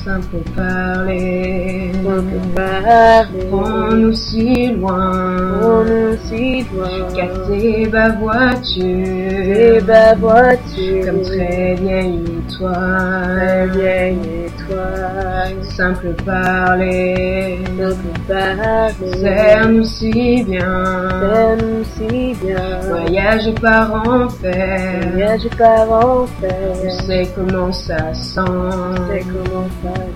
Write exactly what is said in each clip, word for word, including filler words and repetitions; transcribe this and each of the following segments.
Simple parler, simple parler, prends-nous si loin, prends-nous si loin, car tes bas voitures, tes bas voitures, comme très vieille étoile, très vieille étoile. Simple parler, simple parler, serre-nous si bien, serre-nous si bien, voyage par enfer, voyage par enfer, on sait comment ça sent, on sait comment ça sent.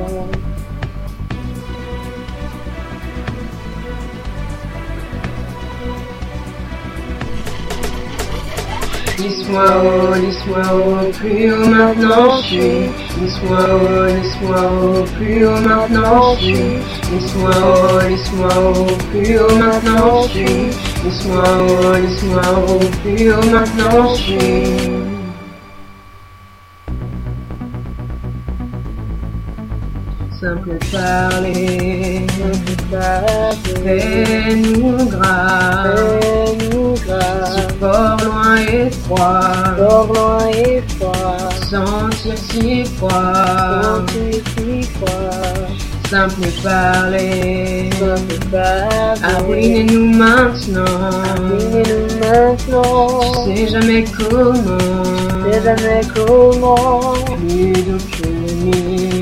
Lisse-moi haut, lisse-moi haut, plus haut maintenant je suis. Lisse-moi haut, lisse-moi haut, plus haut maintenant je suis. Lisse-moi haut, lisse-moi haut, plus haut maintenant je suis. Lisse-moi haut, lisse-moi haut, plus haut maintenant je suis. Simple parler, simple parler, fais-nous grâce, fais-nous grâce, fort loin et froid, fort loin et froid, sentir si froid, sentir si froid. Simple parler, simple parler, arruinez-nous maintenant, arruinez-nous maintenant, je sais jamais comment, je sais jamais comment, plus doux que mille.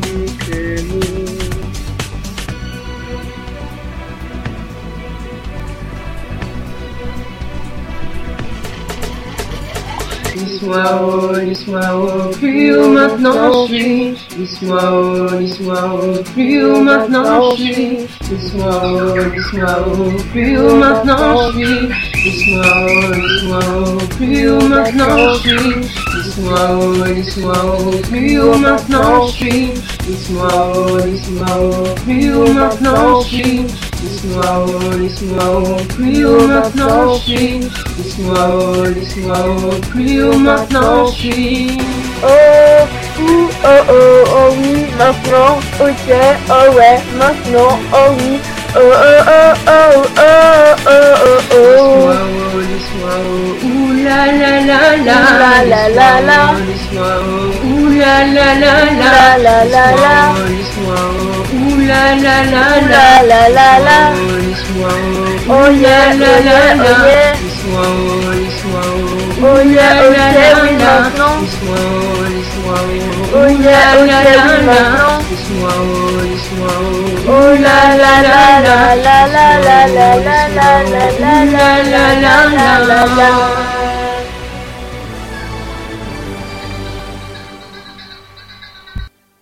Lisse-moi haut, lisse-moi haut, plus haut maintenant je suis. Lisse-moi haut, lisse-moi haut, plus haut maintenant je suis. Lisse-moi haut, lisse-moi haut, plus haut maintenant je suis. Lisse-moi haut, lisse-moi haut, plus haut maintenant je suis. Lisse-moi haut, lisse-moi haut, plus haut maintenant je suis. Lisse-moi haut, lisse-moi haut, plus haut maintenant je suis. Lisse-moi haut, lisse-moi haut, plus haut maintenant je suis. Lisse-moi haut, lisse-moi haut, plus haut maintenant je suis. Oh, ouh, oh, oh, oh oui, maintenant, ok, oh ouais, maintenant, oh oui, oh, oh, oh, oh, oh, oh, oh, oh. Lisse-moi haut, ouh la la la la, la la la la, lisse-moi haut, ouh la la la la la la la, lisse-moi haut, ouh la la la la la la la, lisse-moi haut, oh yeah, la la la, oh yeah, lisse-moi haut, lisse-moi haut, oh yeah, ok, oui maintenant, lisse-moi haut, lisse-moi haut, oh yeah, ok, oui maintenant, lisse-moi haut, lisse-moi haut, oh la la la la la la la la la la la la la la la la la.